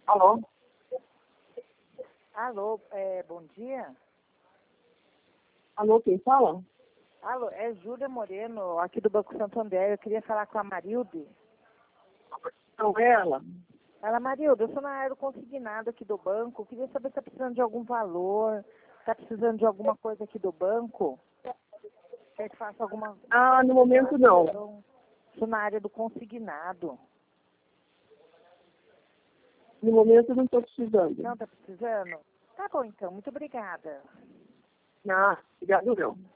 Alô? Alô, bom dia. Alô, quem fala? Alô, é Júlia Moreno, aqui do Banco Santander. Eu queria falar com a Marilde. Não, ela. Marilde, eu sou na área do consignado aqui do banco. Eu queria saber se está precisando de algum valor, está precisando de alguma coisa aqui do banco. Quer que faça alguma... No momento não. Sou na área do consignado. No momento não estou precisando. Não está precisando? Tá bom, então. Muito obrigada. Obrigado não.